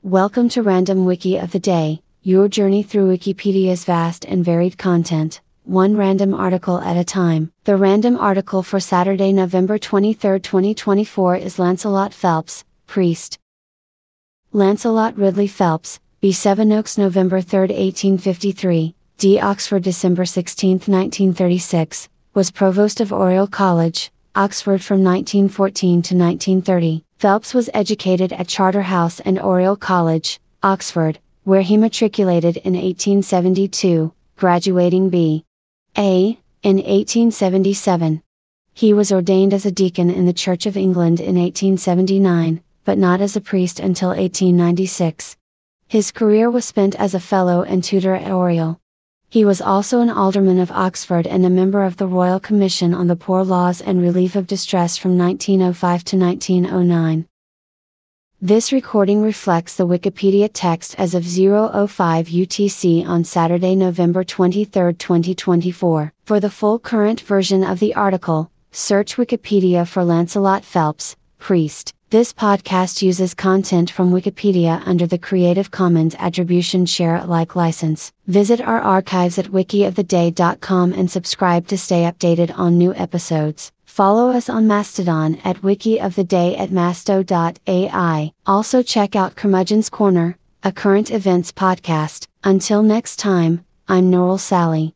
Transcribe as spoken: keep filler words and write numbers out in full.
Welcome to Random Wiki of the Day, your journey through Wikipedia's vast and varied content, one random article at a time. The random article for Saturday, November twenty-third, twenty twenty-four is Lancelot Phelps, Priest. Lancelot Ridley Phelps, B Sevenoaks, November third, eighteen fifty-three, D Oxford, December sixteenth, nineteen thirty-six, was Provost of Oriel College, Oxford from nineteen fourteen to nineteen thirty. Phelps was educated at Charterhouse and Oriel College, Oxford, where he matriculated in eighteen seventy-two, graduating B A in eighteen seventy-seven. He was ordained as a deacon in the Church of England in eighteen seventy-nine, but not as a priest until eighteen ninety-six. His career was spent as a fellow and tutor at Oriel. He was also an alderman of Oxford and a member of the Royal Commission on the Poor Laws and Relief of Distress from nineteen oh five to nineteen oh nine. This recording reflects the Wikipedia text as of zero oh five U T C on Saturday, November twenty-third, twenty twenty-four. For the full current version of the article, search Wikipedia for Lancelot Phelps, Priest. This podcast uses content from Wikipedia under the Creative Commons Attribution Share Alike license. Visit our archives at wiki of the day dot com and subscribe to stay updated on new episodes. Follow us on Mastodon at wiki-of-the-day at masto dot A I. Also check out Curmudgeon's Corner, a current events podcast. Until next time, I'm Norel Sally.